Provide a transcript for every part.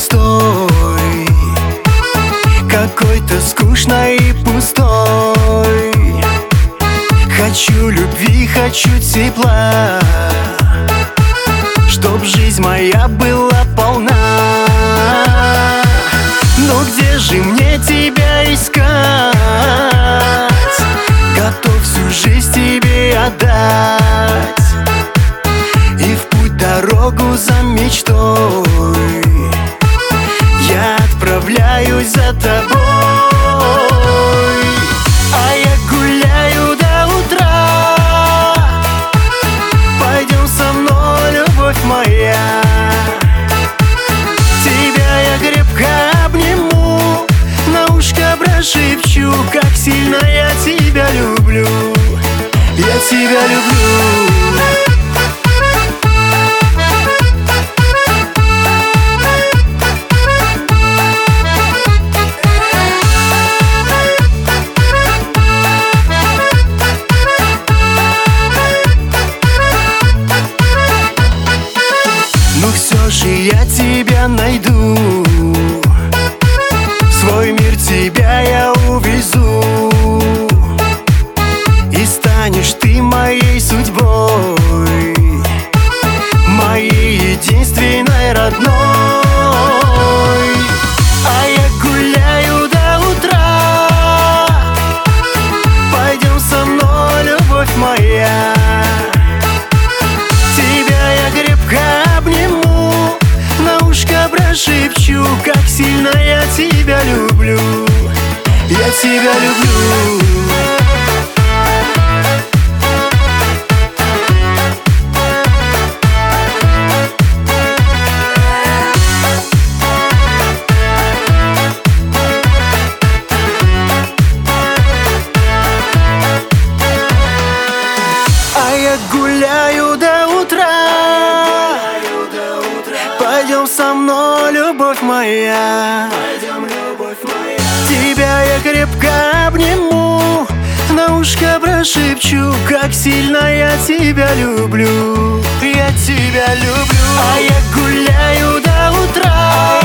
пустой, какой-то скучной и пустой. Хочу любви, хочу тепла, чтоб жизнь моя была полна. Но где же мне тебя искать? Готов всю жизнь тебе отдать и в путь дорогу за мечтой я отправляюсь за тобой. А я гуляю до утра, пойдем со мной, любовь моя. Тебя я крепко обниму, на ушко прошепчу, как сильно я тебя люблю. Я тебя люблю. Но все же я тебя найду, в свой мир тебя я увезу, и станешь ты моей судьбой, моей единственной родной. А я гуляю до утра, пойдем со мной, любовь моя. Тебя я крепко обниму, на ушко прошепчу, как сильно я тебя люблю. Я тебя люблю. А я гуляю до утра, пойдем со мной, любовь моя. Тебя я крепко обниму, на ушко прошепчу, как сильно я тебя люблю. Я тебя люблю. А я гуляю до утра,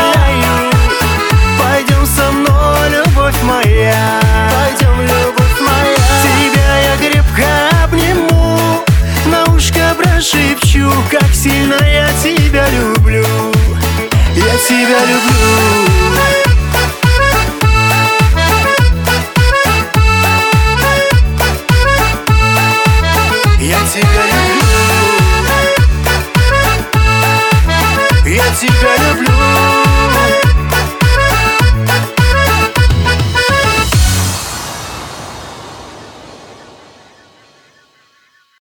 пойдем со мной, любовь моя. Пойдем, любовь моя. Тебя я крепко обниму, на ушко прошепчу, как сильно я тебя люблю. Я тебя люблю.